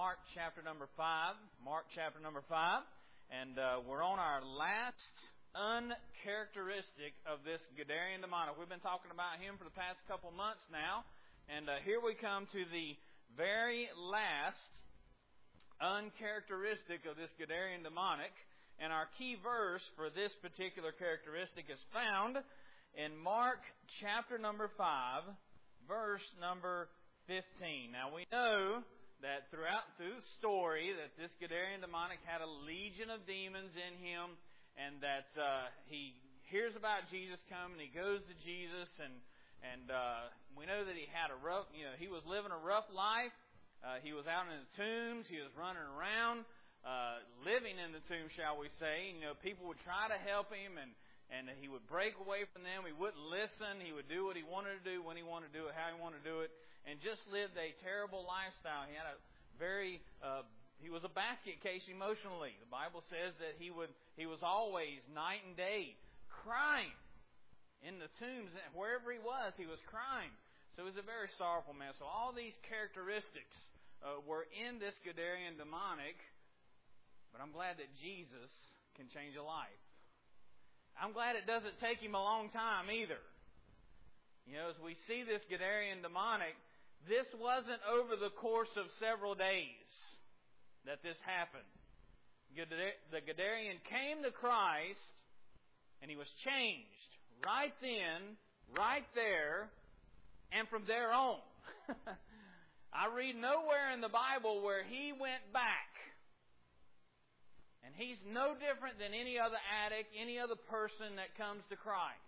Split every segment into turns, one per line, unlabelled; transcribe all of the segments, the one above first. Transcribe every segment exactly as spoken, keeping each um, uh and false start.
Mark chapter number five. Mark chapter number five. And uh, we're on our last uncharacteristic of this Gadarian demonic. We've been talking about him for the past couple months now. And uh, here we come to the very last uncharacteristic of this Gadarian demonic. And our key verse for this particular characteristic is found in Mark chapter number five, verse number fifteen. Now we know that throughout through the story that this Gadarian demonic had a legion of demons in him, and that uh, he hears about Jesus coming. He goes to Jesus, and and uh, we know that he had a rough, you know, he was living a rough life. Uh, he was out in the tombs. He was running around, uh, living in the tomb, shall we say. You know, people would try to help him, and and he would break away from them. He wouldn't listen. He would do what he wanted to do, when he wanted to do it, how he wanted to do it, and just lived a terrible lifestyle. He had a very, uh, he was a basket case emotionally. The Bible says that he would, he was always night and day crying in the tombs, wherever he was, he was crying. So he was a very sorrowful man. So all these characteristics uh, were in this Gadarian demonic, but I'm glad that Jesus can change a life. I'm glad it doesn't take him a long time either. You know, as we see this Gadarian demonic, this wasn't over the course of several days that this happened. The Gadarian came to Christ, and he was changed right then, right there, and from there on. I read nowhere in the Bible where he went back. And he's no different than any other addict, any other person that comes to Christ.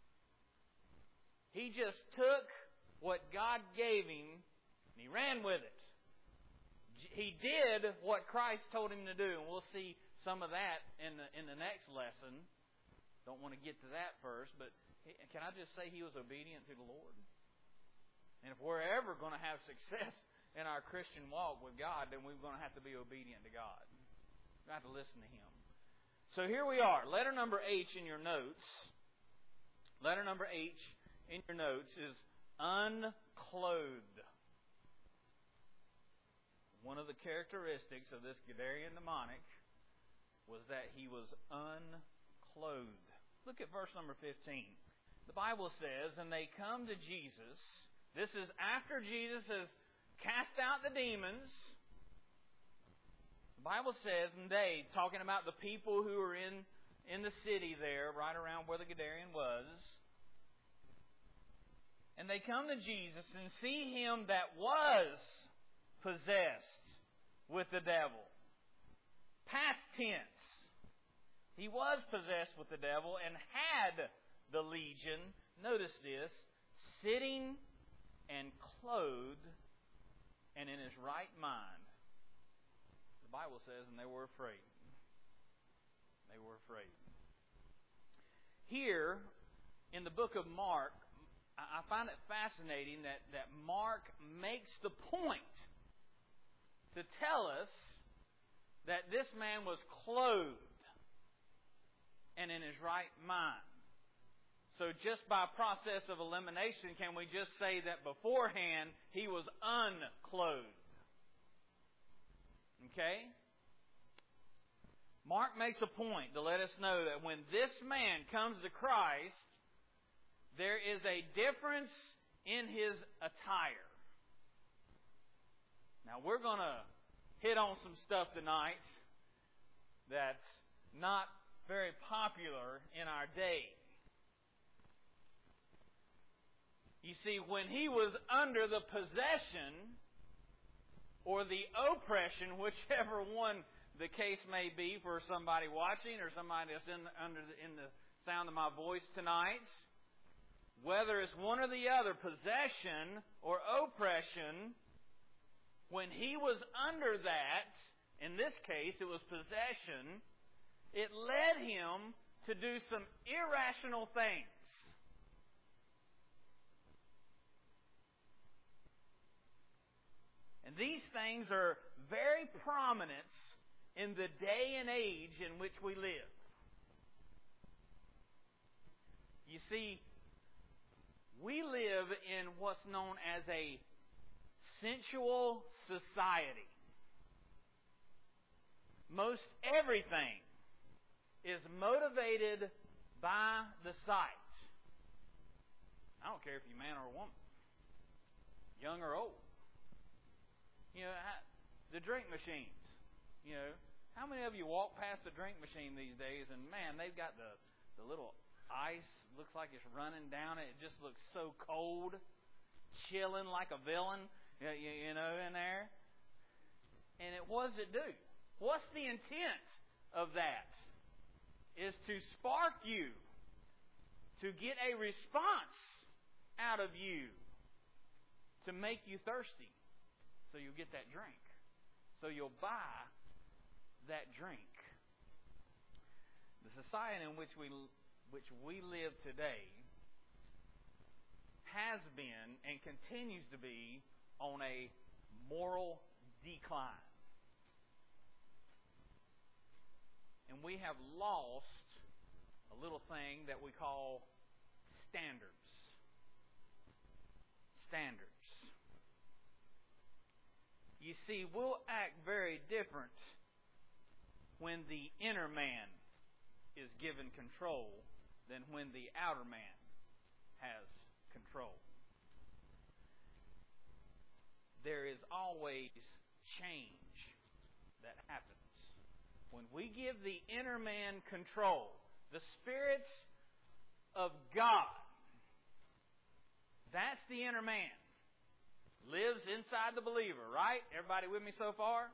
He just took what God gave him and he ran with it. He did what Christ told him to do. And we'll see some of that in the, in the next lesson. Don't want to get to that first, but can I just say he was obedient to the Lord? And if we're ever going to have success in our Christian walk with God, then we're going to have to be obedient to God. You have to listen to Him. So here we are. Letter number H in your notes. Letter number H in your notes is unclothed. One of the characteristics of this Gadarian demonic was that he was unclothed. Look at verse number fifteen. The Bible says, and they come to Jesus. This is after Jesus has cast out the demons. The Bible says, and they, talking about the people who were in, in the city there, right around where the Gadarian was, and they come to Jesus and see him that was possessed with the devil. Past tense. He was possessed with the devil and had the legion, notice this, sitting and clothed and in his right mind. The Bible says, and they were afraid. They were afraid. Here, in the book of Mark, I find it fascinating that, that Mark makes the point to tell us that this man was clothed and in his right mind. So just by process of elimination, can we just say that beforehand he was unclothed? Okay? Mark makes a point to let us know that when this man comes to Christ, there is a difference in his attire. Now we're going to hit on some stuff tonight that's not very popular in our day. You see, when he was under the possession or the oppression, whichever one the case may be for somebody watching or somebody that's in the, under the, in the sound of my voice tonight, whether it's one or the other, possession or oppression, when he was under that, in this case it was possession, it led him to do some irrational things. And these things are very prominent in the day and age in which we live. You see, we live in what's known as a sensual society. most everything is motivated by the sight. I don't care if you're a man or a woman, young or old. You know, the drink machines. You know, how many of you walk past a drink machine these days and, man, they've got the, the little ice, looks like it's running down it. It just looks so cold, chilling like a villain, you, you know, in there. And it, what does it do? What's the intent of that? Is to spark you, to get a response out of you, to make you thirsty, so you'll get that drink, so you'll buy that drink. The society in which we which we live today has been and continues to be on a moral decline. And we have lost a little thing that we call standards. Standards. You see, we'll act very different when the inner man is given control than when the outer man has control. There is always change that happens. When we give the inner man control, the Spirit of God, that's the inner man. Lives inside the believer, right? Everybody with me so far?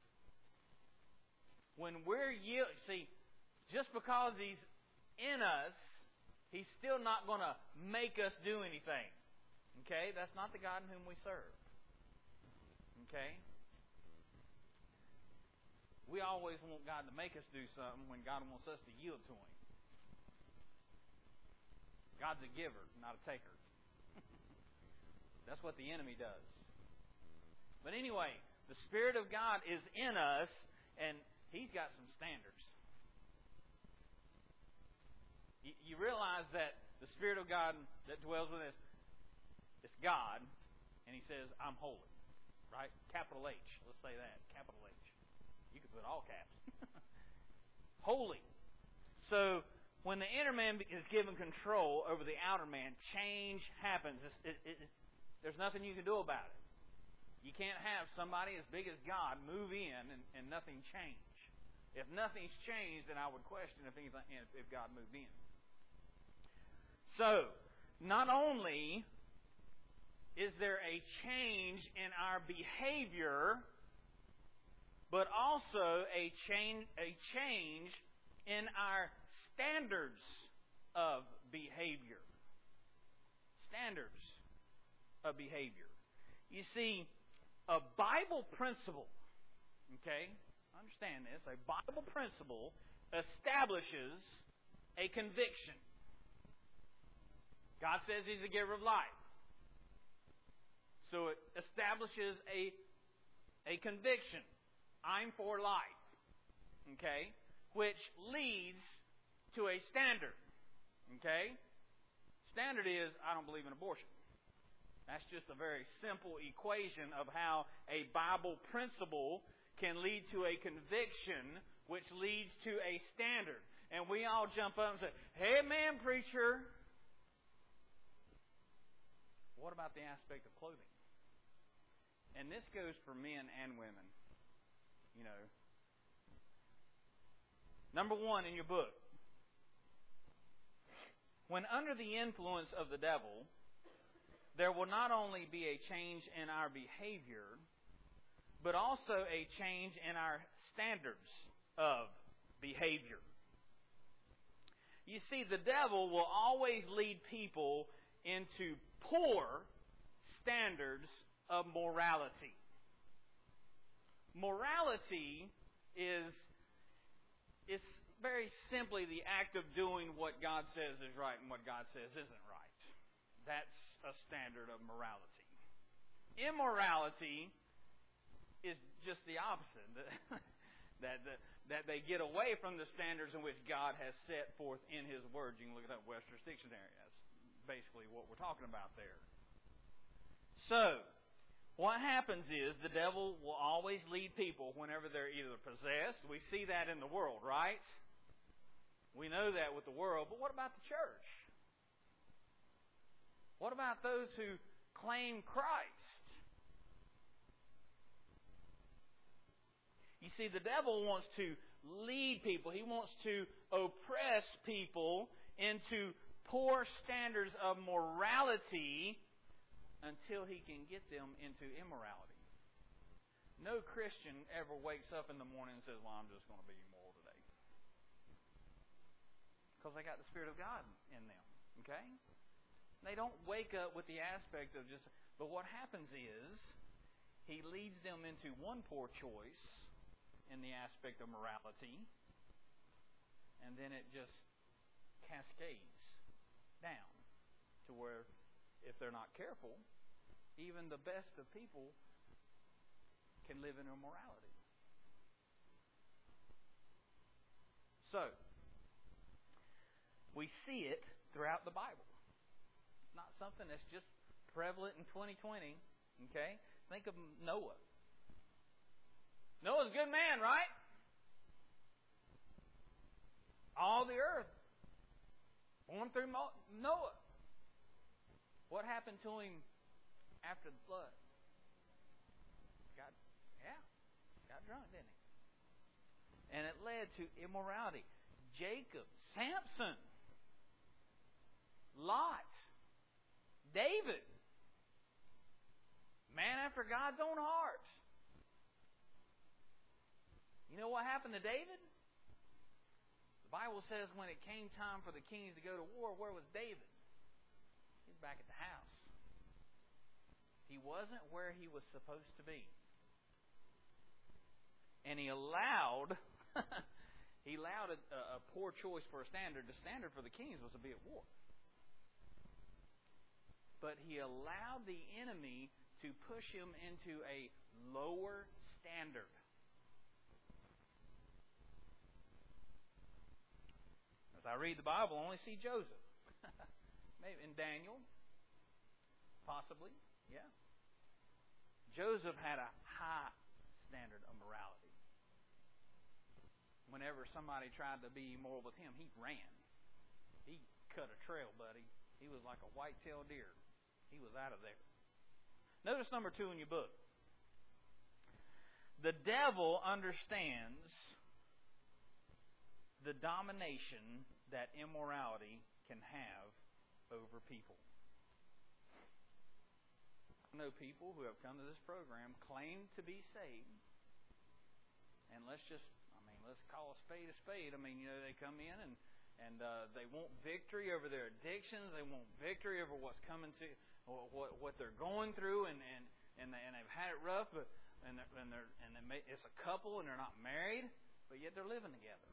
When we're yield, see, just because He's in us, He's still not going to make us do anything. Okay? That's not the God in whom we serve. Okay? We always want God to make us do something when God wants us to yield to Him. God's a giver, not a taker. That's what the enemy does. But anyway, the Spirit of God is in us, and He's got some standards. You, you realize that the Spirit of God that dwells within us, it's God, and He says, I'm holy. Right? Capital H. Let's say that. Capital H. You could put all caps. Holy. So, when the inner man is given control over the outer man, change happens. It, it, it, there's nothing you can do about it. You can't have somebody as big as God move in and, and nothing change. If nothing's changed, then I would question if, anything, if God moved in. So, not only is there a change in our behavior, but also a change, a change in our standards of behavior. Standards of behavior. You see, a Bible principle, okay, understand this, a Bible principle establishes a conviction. God says He's a giver of life. So it establishes a, a conviction. I'm for life. Okay? Which leads to a standard. Okay? Standard is, I don't believe in abortion. That's just a very simple equation of how a Bible principle can lead to a conviction, which leads to a standard. And we all jump up and say, hey man, preacher. What about the aspect of clothing? And this goes for men and women. You know. Number one in your book. When under the influence of the devil, there will not only be a change in our behavior, but also a change in our standards of behavior. You see, the devil will always lead people into poor standards of morality. Morality is, is very simply the act of doing what God says is right and what God says isn't right. That's a standard of morality. Immorality is just the opposite. that, that, that they get away from the standards in which God has set forth in His Word. You can look at that Webster's Dictionary. That's basically what we're talking about there. So, what happens is the devil will always lead people whenever they're either possessed. We see that in the world, right? We know that with the world. But what about the church? What about those who claim Christ? You see, the devil wants to lead people. He wants to oppress people into poor standards of morality until he can get them into immorality. No Christian ever wakes up in the morning and says, well, I'm just going to be immoral today. Because they got the Spirit of God in them. Okay? They don't wake up with the aspect of just... But what happens is, he leads them into one poor choice in the aspect of morality, and then it just cascades down to where, if they're not careful, even the best of people can live in immorality. So, we see it throughout the Bible. It's not something that's just prevalent in twenty twenty. Okay? Think of Noah. Noah's a good man, right? All the earth born through Noah. What happened to him after the flood? Got, yeah, got drunk, didn't he? And it led to immorality. Jacob, Samson, Lot, David, man after God's own heart. You know what happened to David? The Bible says when it came time for the kings to go to war, where was David? He was back at the house. He wasn't where he was supposed to be. And he allowed he allowed a, a poor choice for a standard. The standard for the kings was to be at war. But he allowed the enemy to push him into a lower standard. As I read the Bible, I only see Joseph. Maybe in Daniel. Possibly, yeah. Joseph had a high standard of morality. Whenever somebody tried to be immoral with him, he ran. He cut a trail, buddy. He was like a white-tailed deer. He was out of there. Notice number two in your book. The devil understands the domination that immorality can have over people. I know people who have come to this program claim to be saved, and let's just, I mean, let's call a spade a spade. I mean, you know, they come in and and uh, they want victory over their addictions. They want victory over what's coming to, what what they're going through, and and and, they, and they've had it rough, but and they're, and they're and they may, it's a couple and they're not married, but yet they're living together.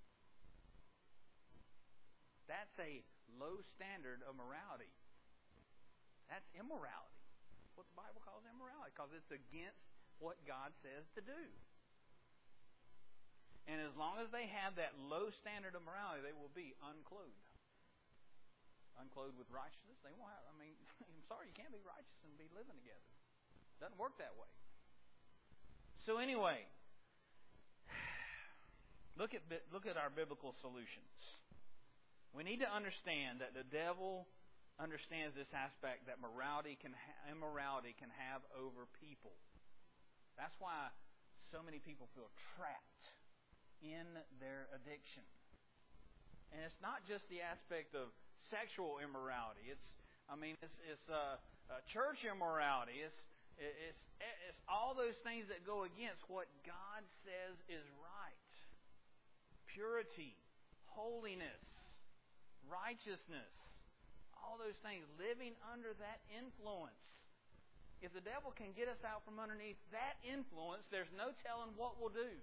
That's a low standard of morality. That's immorality. That's what the Bible calls immorality, because it's against what God says to do. And as long as they have that low standard of morality, they will be unclothed. Unclothed with righteousness. They won't have, I mean, I'm sorry, you can't be righteous and be living together. It doesn't work that way. So anyway, look at look at our biblical solutions. We need to understand that the devil understands this aspect that morality can ha- immorality can have over people. That's why so many people feel trapped in their addiction. And it's not just the aspect of sexual immorality. It's, I mean, it's, it's uh, uh, church immorality. It's, it's, it's all those things that go against what God says is right. Purity, holiness, righteousness, all those things, living under that influence. If the devil can get us out from underneath that influence, there's no telling what we'll do.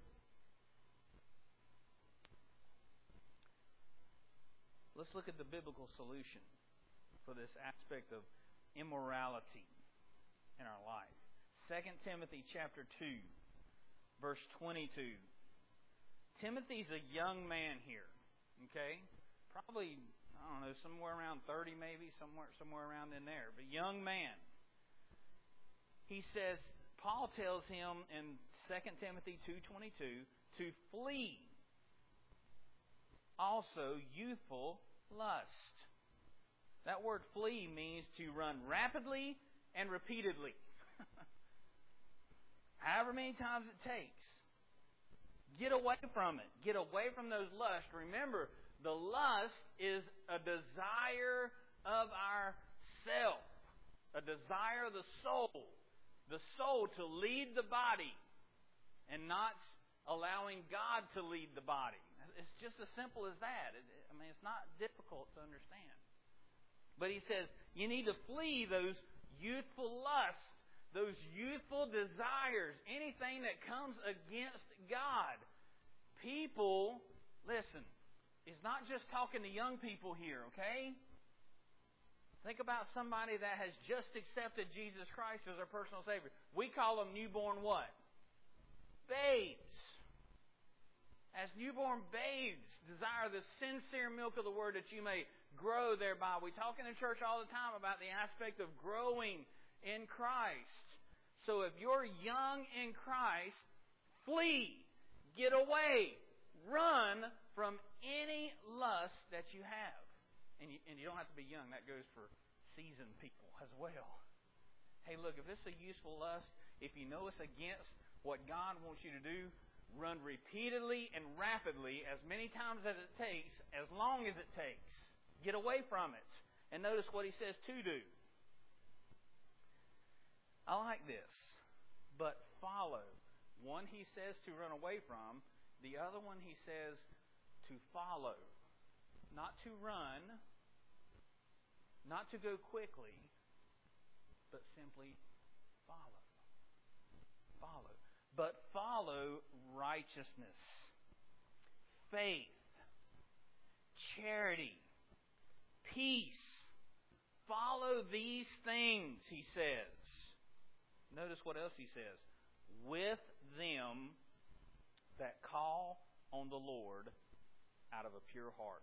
Let's look at the biblical solution for this aspect of immorality in our life. Second Timothy chapter two, verse twenty-two. Timothy's a young man here, okay? Probably, I don't know, somewhere around thirty maybe, somewhere somewhere around in there. But young man. he says, Paul tells him in Second Timothy two twenty-two to flee also youthful lust. That word flee means to run rapidly and repeatedly. However many times it takes. Get away from it. Get away from those lusts. Remember, the lust is a desire of our self. A desire of the soul. The soul to lead the body and not allowing God to lead the body. It's just as simple as that. I mean, it's not difficult to understand. But he says, you need to flee those youthful lusts, those youthful desires, anything that comes against God. People, listen, he's not just talking to young people here, okay? Think about somebody that has just accepted Jesus Christ as their personal Savior. We call them newborn what? Babes. As newborn babes, desire the sincere milk of the Word that you may grow thereby. We talk in the church all the time about the aspect of growing in Christ. So if you're young in Christ, flee, get away, run from any lust that you have. And you, and you don't have to be young. That goes for seasoned people as well. Hey, look, if it's a useful lust, if you know it's against what God wants you to do, run repeatedly and rapidly as many times as it takes, as long as it takes. Get away from it. And notice what he says to do. I like this. But follow. One he says to run away from. The other one he says to follow. Not to run. Not to go quickly. But simply follow. Follow. But follow righteousness, faith, charity, peace. Follow these things, he says. Notice what else he says. With them that call on the Lord out of a pure heart.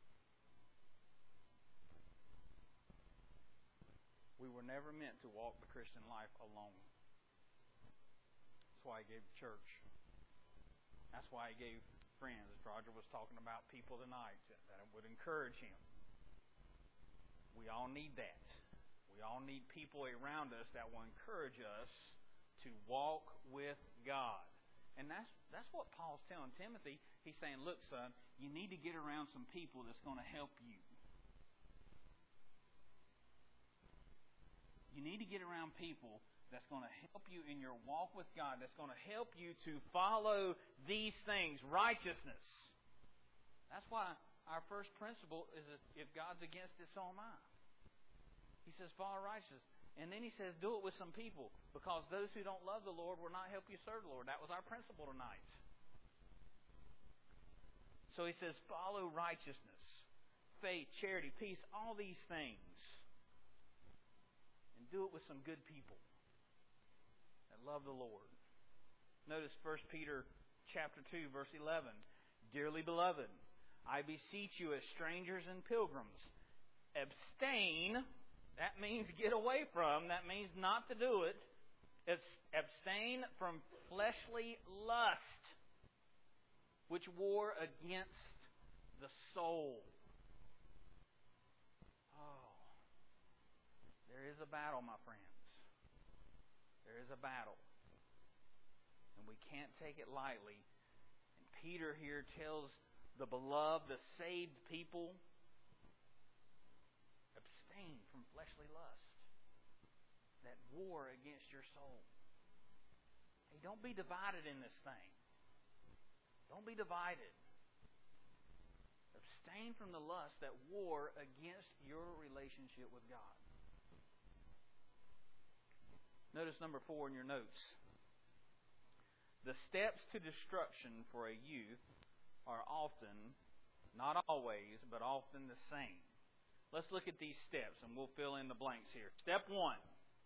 We were never meant to walk the Christian life alone. That's why he gave church. That's why he gave friends. Roger was talking about people tonight that would encourage him. We all need that. We all need people around us that will encourage us to walk with God. And that's that's what Paul's telling Timothy. He's saying, look, son, you need to get around some people that's going to help you. You need to get around people that's going to help you in your walk with God, that's going to help you to follow these things, righteousness. That's why our first principle is that if God's against it, so am I. He says, follow righteousness. And then he says, do it with some people, because those who don't love the Lord will not help you serve the Lord. That was our principle tonight. So he says, follow righteousness, faith, charity, peace, all these things. And do it with some good people that love the Lord. Notice First Peter chapter two, verse eleven. Dearly beloved, I beseech you as strangers and pilgrims, abstain. That means get away from. That means not to do it. It's abstain from fleshly lust, which war against the soul. Oh, there is a battle, my friends. There is a battle. And we can't take it lightly. And Peter here tells the beloved, the saved people, abstain from fleshly lust that war against your soul. Hey, don't be divided in this thing. Don't be divided. Abstain from the lust that war against your relationship with God. Notice number four in your notes. The steps to destruction for a youth are often, not always, but often the same. Let's look at these steps and we'll fill in the blanks here. Step one.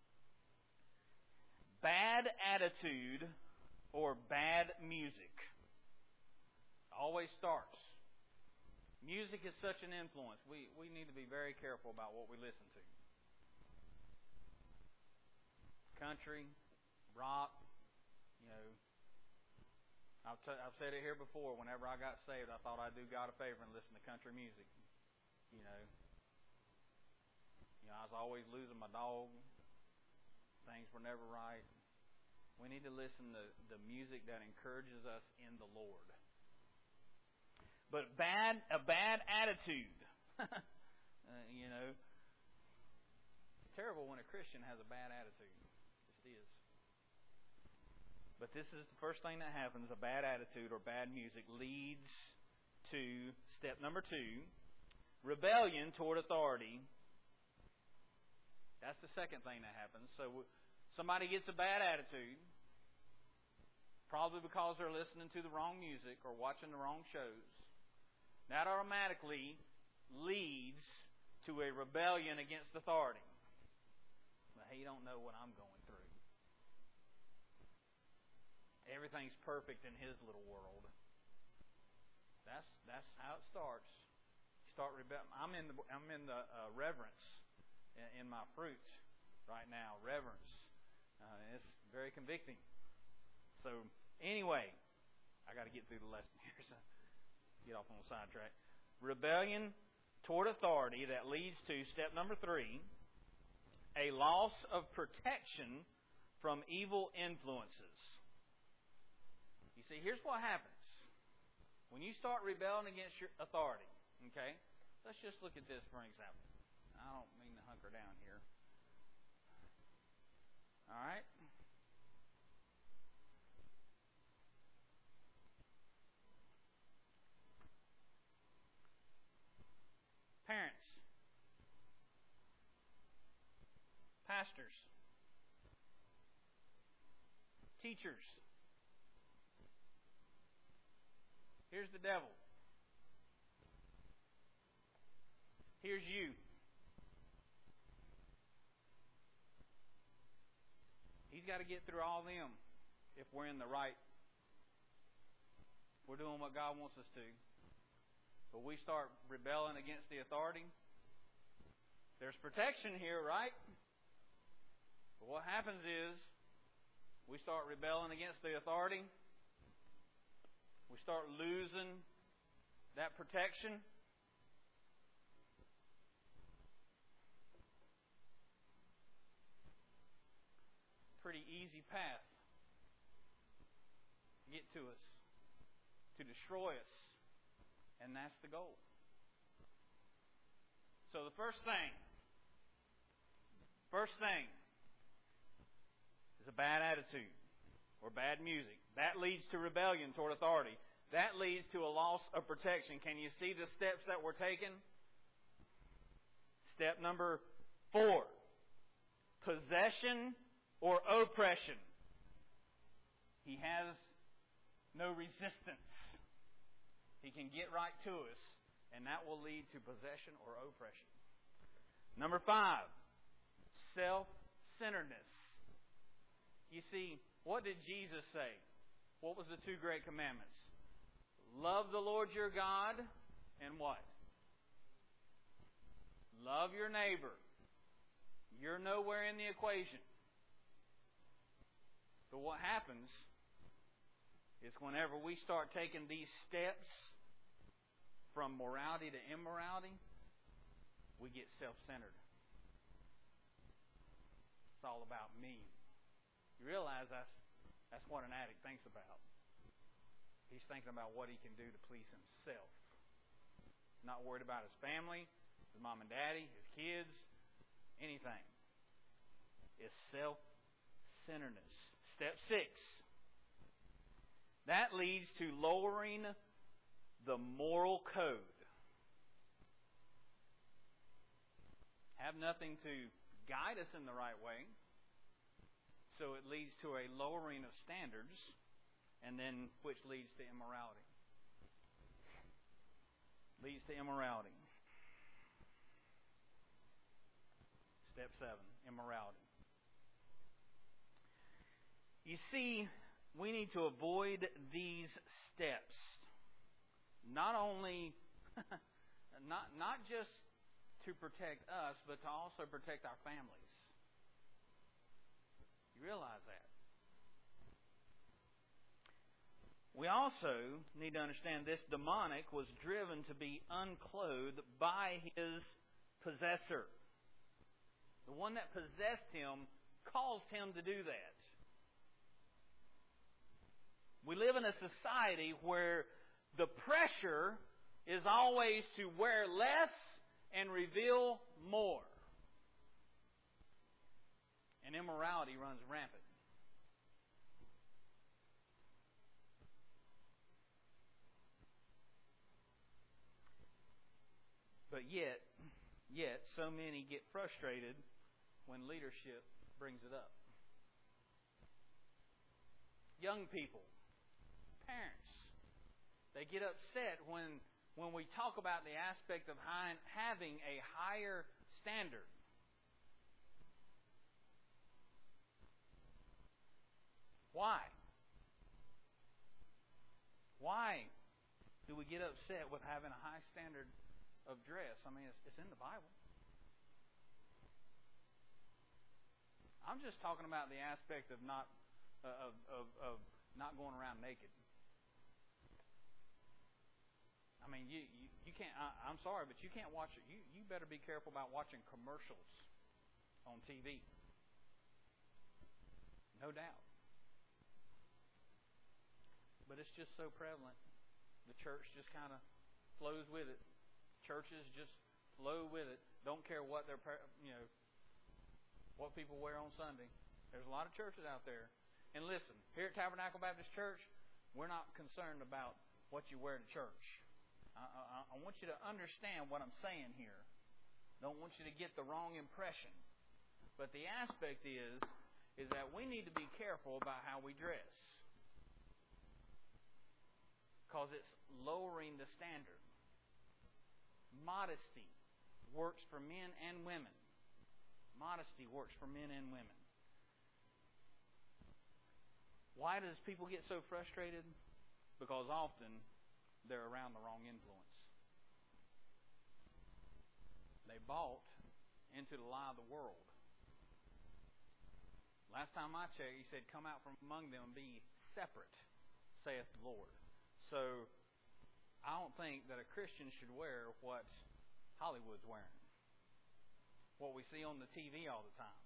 Bad attitude or bad music. Always starts. Music is such an influence. We, we need to be very careful about what we listen to. country, rock, you know. I've, t- I've said it here before. Whenever I got saved, I thought I'd do God a favor and listen to country music. You know, you know, I was always losing my dog. Things were never right. We need to listen to the music that encourages us in the Lord. But bad, a bad attitude. uh, you know, it's terrible when a Christian has a bad attitude. It just is. But this is the first thing that happens. A bad attitude or bad music leads to step number two, rebellion toward authority. That's the second thing that happens. So somebody gets a bad attitude, probably because they're listening to the wrong music or watching the wrong shows. That automatically leads to a rebellion against authority. But he don't know what I'm going through. Everything's perfect in his little world. That's that's how it starts. You start rebelling. I'm in the I'm in the uh, reverence in, in my fruits right now. Reverence. Uh, it's very convicting. So anyway, I got to get through the lesson here. So get off on the sidetrack. Rebellion toward authority that leads to step number three, a loss of protection from evil influences. You see, here's what happens. When you start rebelling against your authority, okay? Let's just look at this for an example. I don't mean to hunker down here. All right? Parents, pastors, teachers. Here's the devil. Here's you. He's got to get through all them if we're in the right. We're doing what God wants us to. But we start rebelling against the authority. There's protection here, right? But what happens is we start rebelling against the authority. We start losing that protection. Pretty easy path to get to us, to destroy us. And that's the goal. So the first thing, first thing is a bad attitude or bad music. That leads to rebellion toward authority. That leads to a loss of protection. Can you see the steps that we're taking? Step number four, possession or oppression. He has no resistance. He can get right to us, and that will lead to possession or oppression. Number five, self-centeredness. You see, what did Jesus say? What was the two great commandments? Love the Lord your God, and what? Love your neighbor. You're nowhere in the equation. But what happens is whenever we start taking these steps from morality to immorality, we get self-centered. It's all about me. You realize that's, that's what an addict thinks about. He's thinking about what he can do to please himself. Not worried about his family, his mom and daddy, his kids, anything. It's self-centeredness. Step six. That leads to lowering the moral code. Have nothing to guide us in the right way. So it leads to a lowering of standards, and then which leads to immorality. Leads to immorality. Step seven, immorality. You see, we need to avoid these steps. Not only, not, not just to protect us, but to also protect our families. You realize that? We also need to understand this demonic was driven to be unclothed by his possessor. The one that possessed him caused him to do that. We live in a society where the pressure is always to wear less and reveal more. And immorality runs rampant. But yet, yet so many get frustrated when leadership brings it up. Young people, parents, they get upset when when we talk about the aspect of high, having a higher standard. Why? Why do we get upset with having a high standard of dress? I mean, it's, it's in the Bible. I'm just talking about the aspect of not uh, of, of of not going around naked. I mean, you you, you can't. I, I'm sorry, but you can't watch it. You you better be careful about watching commercials on T V. No doubt. But it's just so prevalent. The church just kind of flows with it. Churches just flow with it. Don't care what they're, you know, what people wear on Sunday. There's a lot of churches out there. And listen, here at Tabernacle Baptist Church, we're not concerned about what you wear to church. I, I, I want you to understand what I'm saying here. Don't want you to get the wrong impression. But the aspect is, is that we need to be careful about how we dress. Because it's lowering the standard. Modesty works for men and women. Modesty works for men and women. Why does people get so frustrated? Because often they're around the wrong influence. They bought into the lie of the world. Last time I checked, he said, "Come out from among them and be separate, saith the Lord." So, I don't think that a Christian should wear what Hollywood's wearing. What we see on the T V all the time.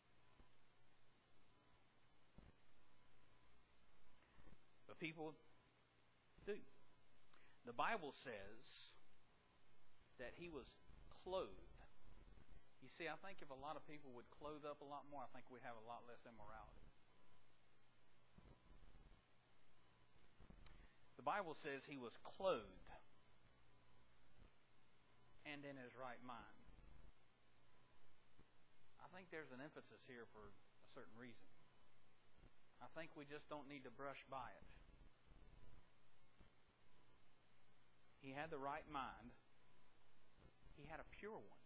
But people do. The Bible says that he was clothed. You see, I think if a lot of people would clothe up a lot more, I think we'd have a lot less immorality. The Bible says he was clothed and in his right mind. I think there's an emphasis here for a certain reason. I think we just don't need to brush by it. He had the right mind. He had a pure one.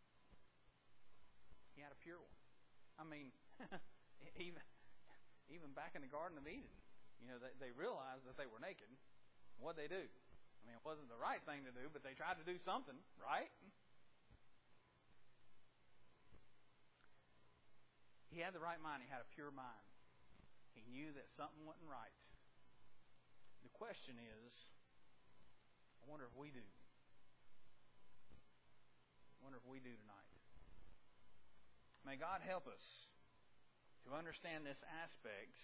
He had a pure one. I mean, even even back in the Garden of Eden, you know, they, they realized that they were naked. What'd they do? I mean, it wasn't the right thing to do, but they tried to do something, right? He had the right mind. He had a pure mind. He knew that something wasn't right. The question is, I wonder if we do. I wonder if we do tonight. May God help us to understand this aspect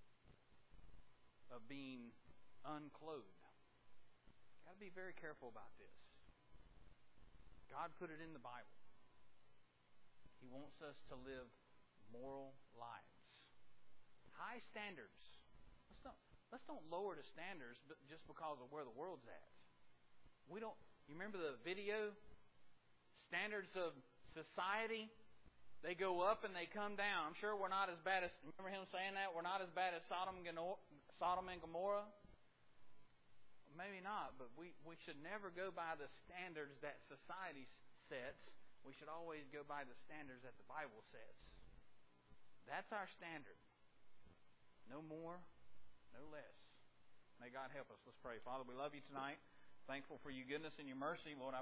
of being unclothed. Got to be very careful about this. God put it in the Bible. He wants us to live moral lives. High standards. Let's don't let's don't lower the standards just because of where the world's at. We don't. You remember the video? Standards of society. They go up and they come down. I'm sure we're not as bad as. Remember him saying that we're not as bad as Sodom and Sodom and Gomorrah. Maybe not, but we, we should never go by the standards that society sets. We should always go by the standards that the Bible sets. That's our standard. No more, no less. May God help us. Let's pray. Father, we love you tonight. Thankful for your goodness and your mercy. Lord, I